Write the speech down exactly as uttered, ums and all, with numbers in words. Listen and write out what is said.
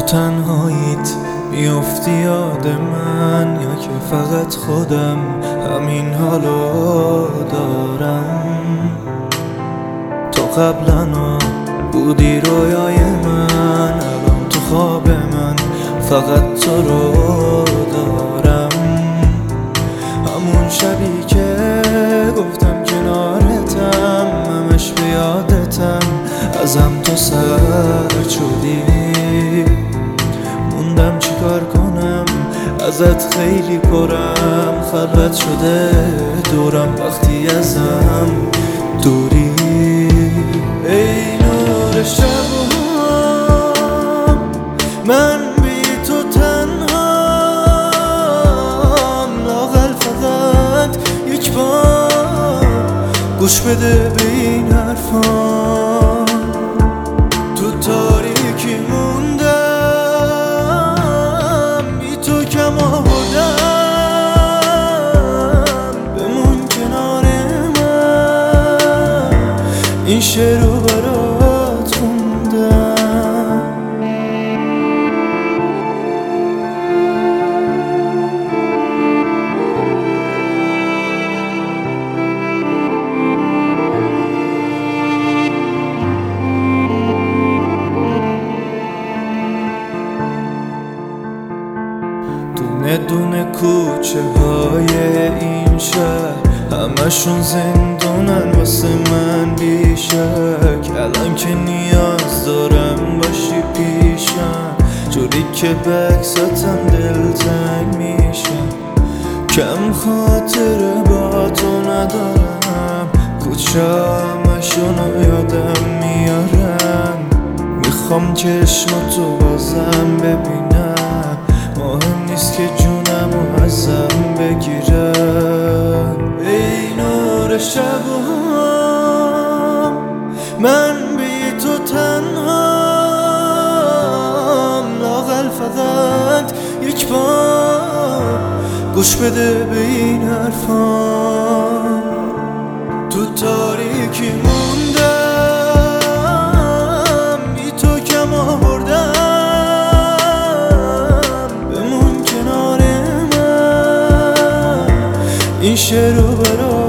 تنهاییت میافتی یاد من، یا که فقط خودم همین حالو دارم؟ تو قبلا بودی رویای من، الان تو خواب من فقط تو رو دارم. همون شبی که گفتم کنارتم، همش به یادتم، ازم تو سر شدی. موندم چیکار کنم، ازت خیلی پرم، خلوت شده دورم وقتی ازم دوری. ای نور شبم، من بی تو تنهام، لااقل فقط یک بار گوش بده به این حرفام. تو تاریکی موندم، بی تو کم آوردم، بمون کنار من، این شعر رو برات خوندم. دونه دونه کوچه های این شهر، همشون زندونن واسه من بیشک. الان که نیاز دارم باشی پیشم، جوری که بکساتم دلتنگ میشم. کم خاطره با تو ندارم، کوچه همشونو یادم میارم. میخوام چشماتو بازم ببینم، مهم نیست که جونمو ازم بگیرن. ای نور شبم، من بی تو تنهام، لااقل فقط یک بار گوش بده به این حرفام. تو تاریکی موندم، بی تو کم آوردم، بمون کنار من، این شعر رو برات